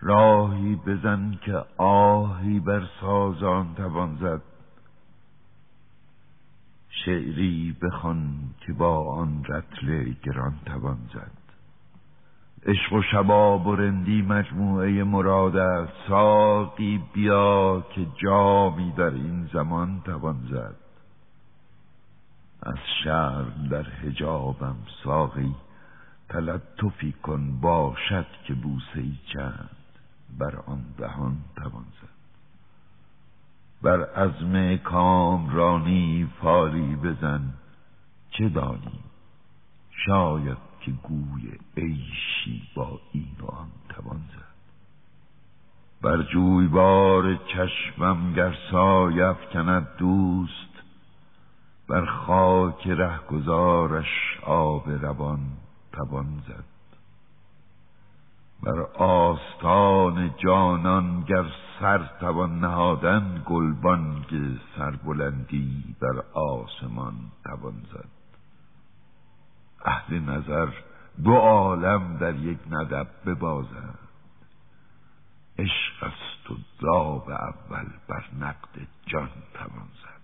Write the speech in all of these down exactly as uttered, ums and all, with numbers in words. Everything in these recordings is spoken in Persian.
راهی بزن که آهی بر سازان توان زد، شعری بخوان که با آن رطل گران توان زد. عشق و شباب و رندی مجموعه مراد است، ساقی بیا که جامی در این زمان توان زد. از شرم در حجابم ساقی تلطفی کن، باشد که بوسه‌ای چند بر آن دهان توان زد. بر عزم کامرانی فاری بزن، چه دانی شاید که گوی عیشی با این و آن توان زد. بر جویبار چشمم گر سایه افکند دوست، بر خاک رهگذارش آب روان توان زد. بر آستان جانان گر سر توان نهادن، گلبانگ سربلندی بر آسمان توان زد. اهل نظر دو عالم در یک ندب ببازند، عشق است و داو اول بر نقد جان توان زد.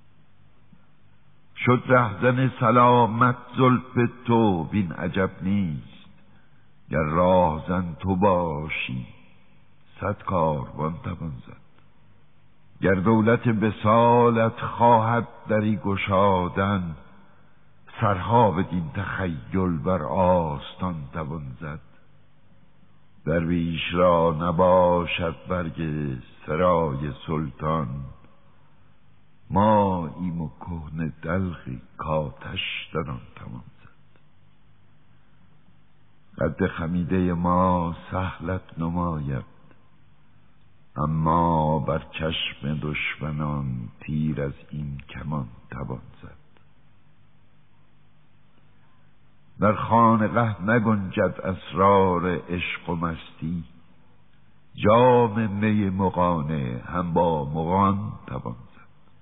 شد رهزن سلامت زلف تو بین عجب نیست، گر راهزن تو باشی صد کاروان توان زد. گر دولت وصالت خواهد دری گشادن، سرها بدین تخیل بر آستان توان زد. درویش را نباشد برگ سرای سلطان، ماییم و کهنه دلقی کآتش در آن توان زد. قد خمیده ما سهلت نماید، اما بر چشم دشمنان تیر از این کمان توان زد. در خانقه نگنجد اسرار عشق و مستی، جام می مغانه هم با مغان توان زد.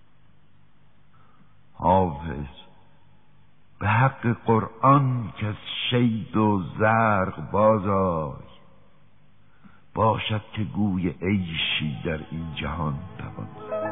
حافظ به حق قرآن که از شید و زرق بازآی، باشد که گوی عیشی در این جهان توان زد.